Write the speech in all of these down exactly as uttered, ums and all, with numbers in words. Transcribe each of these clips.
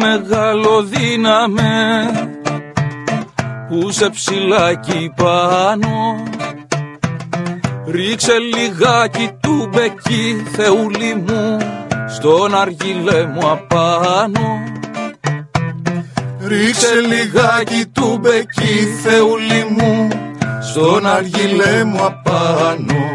μεγαλοδύναμε που σε ψηλάκι πάνω. Ρίξε λιγάκι του μπεκί, Θεούλη μου, στον αργυλέ μου απάνω. Ρίξε λιγάκι του μπεκί, Θεούλη μου, στον αργυλέ μου απάνω.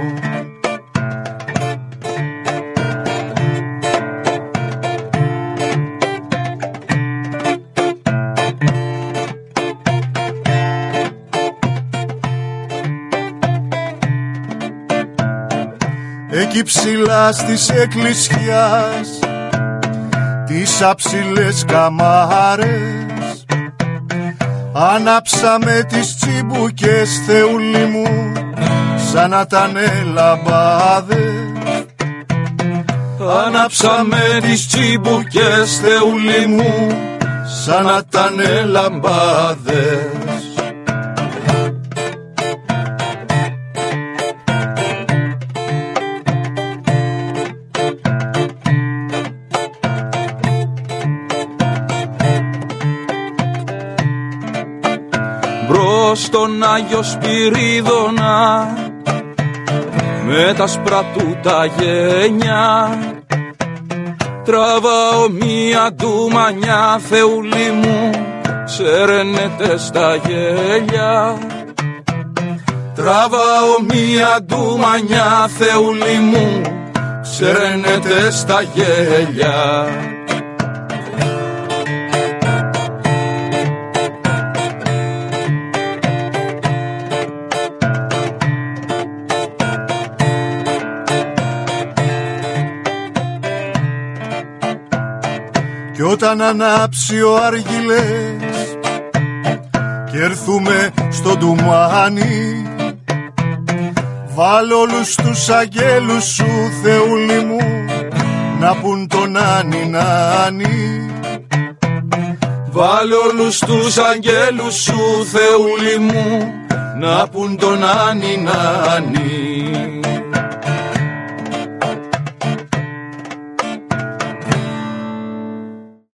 Εκεί ψηλά στις εκκλησιάς τις αψηλές καμάρες ανάψαμε τις τσιμπουκές, Θεούλη μου, σαν να τανε λαμπάδες. Ανάψαμε τις τσιμπουκές, Θεούλη μου, σαν να τανε λαμπάδες. Στον Άγιο Σπυρίδωνα με τα σπρατού τα γένια τραβάω μία ντουμανιά, Θεούλη μου, σερενέτε στα γέλια. Τραβάω μία ντουμανιά, Θεούλη μου, σερενέτε στα γέλια. Κι όταν ανάψει ο αργυλές κι έρθουμε στο ντουμάνι, βάλ' όλους τους αγγέλους σου, Θεούλη μου, να πουν τον Νάνι Νάνι. Βάλ' όλους τους αγγέλους σου, Θεούλη μου, να πουν τον Νάνι Νάνι.